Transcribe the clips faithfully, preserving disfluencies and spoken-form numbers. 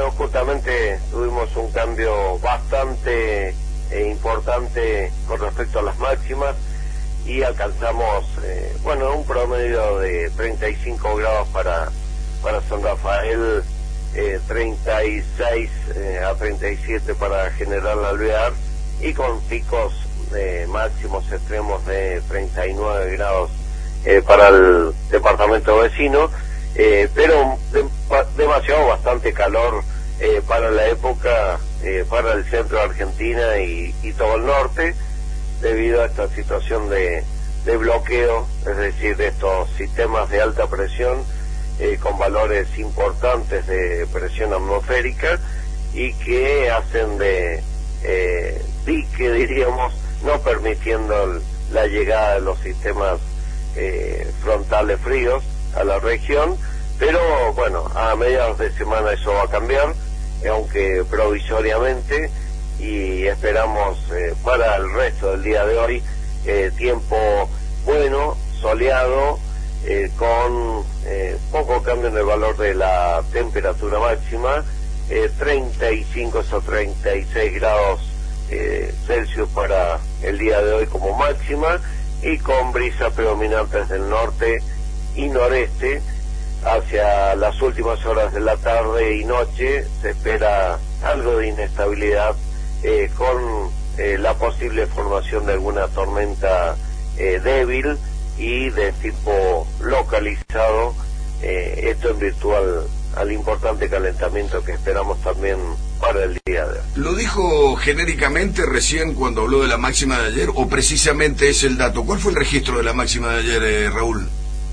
Bueno, justamente tuvimos un cambio bastante eh, importante con respecto a las máximas y alcanzamos, eh, bueno, un promedio de treinta y cinco grados para, para San Rafael, eh, treinta y seis eh, a treinta y siete para General Alvear, y con picos eh, máximos extremos de treinta y nueve grados eh, para el departamento vecino, eh, pero de, demasiado bastante calor eh, para la época, eh, para el centro de Argentina y, y todo el norte, debido a esta situación de, de bloqueo, es decir, de estos sistemas de alta presión eh, con valores importantes de presión atmosférica y que hacen de eh, dique, diríamos, no permitiendo el, la llegada de los sistemas eh, frontales fríos a la región, pero bueno, a mediados de semana eso va a cambiar, aunque provisoriamente, y esperamos eh, para el resto del día de hoy eh, tiempo bueno, soleado, eh, con eh, poco cambio en el valor de la temperatura máxima, eh, treinta y cinco a treinta y seis grados eh, Celsius para el día de hoy como máxima, y con brisas predominantes del norte y noreste. Hacia las últimas horas de la tarde y noche se espera algo de inestabilidad, eh, con eh, la posible formación de alguna tormenta eh, débil y de tipo localizado, eh, esto en virtud al, al importante calentamiento que esperamos también para el día de hoy. ¿Lo dijo genéricamente recién cuando habló de la máxima de ayer, o precisamente es el dato? ¿Cuál fue el registro de la máxima de ayer, eh, Raúl?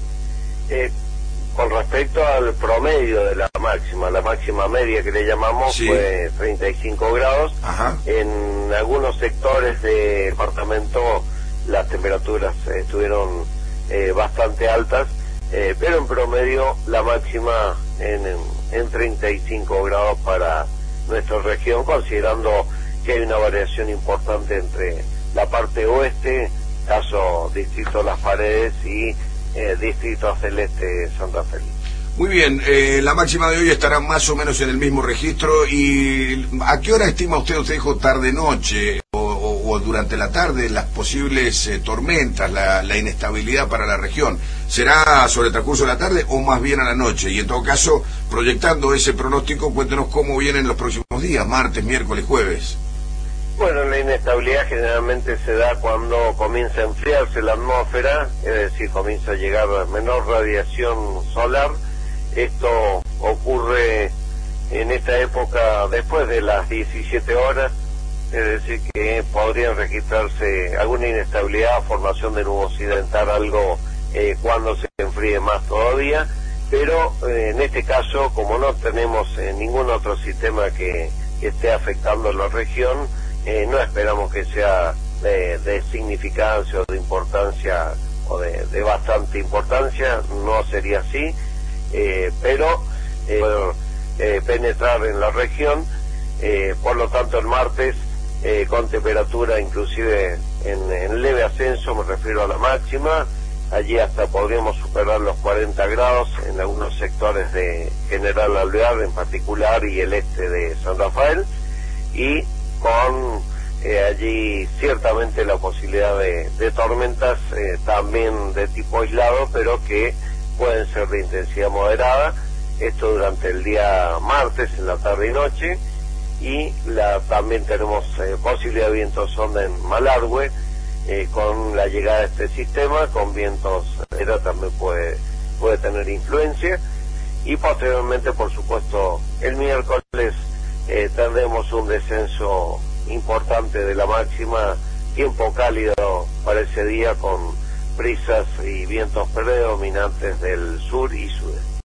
Eh, Con respecto al promedio de la máxima, la máxima media que le llamamos, sí, fue treinta y cinco grados. Ajá. En algunos sectores de departamento las temperaturas eh, estuvieron eh, bastante altas, eh, pero en promedio la máxima en, en, en treinta y cinco grados para nuestra región, considerando que hay una variación importante entre la parte oeste, caso Distrito Las Paredes, y Eh, distrito celeste Santa Fe. Muy bien, eh, la máxima de hoy estará más o menos en el mismo registro. ¿Y a qué hora estima usted, usted dijo tarde-noche o, o, o durante la tarde, las posibles eh, tormentas, la, la inestabilidad para la región? ¿Será sobre el transcurso de la tarde o más bien a la noche? Y en todo caso, proyectando ese pronóstico, cuéntenos cómo vienen los próximos días, martes, miércoles, jueves. Bueno, la inestabilidad generalmente se da cuando comienza a enfriarse la atmósfera, es decir, comienza a llegar menor radiación solar. Esto ocurre en esta época después de las diecisiete horas, es decir, que podría registrarse alguna inestabilidad, formación de nubosidad, algo eh, cuando se enfríe más todavía, pero eh, en este caso, como no tenemos eh, ningún otro sistema que, que esté afectando la región, Eh, no esperamos que sea de, de significancia o de importancia o de, de bastante importancia, no sería así, eh, pero eh, puede eh, penetrar en la región, eh, por lo tanto el martes eh, con temperatura inclusive en, en leve ascenso, me refiero a la máxima, allí hasta podríamos superar los cuarenta grados en algunos sectores de General Alvear en particular y el este de San Rafael, y con eh, allí ciertamente la posibilidad de, de tormentas eh, también de tipo aislado, pero que pueden ser de intensidad moderada, esto durante el día martes en la tarde y noche, y la, también tenemos eh, posibilidad de vientos sonda en Malargüe, eh, con la llegada de este sistema, con vientos, era también puede, puede tener influencia, y posteriormente, por supuesto, el miércoles Eh, tendremos un descenso importante de la máxima, tiempo cálido para ese día con brisas y vientos predominantes del sur y sudeste.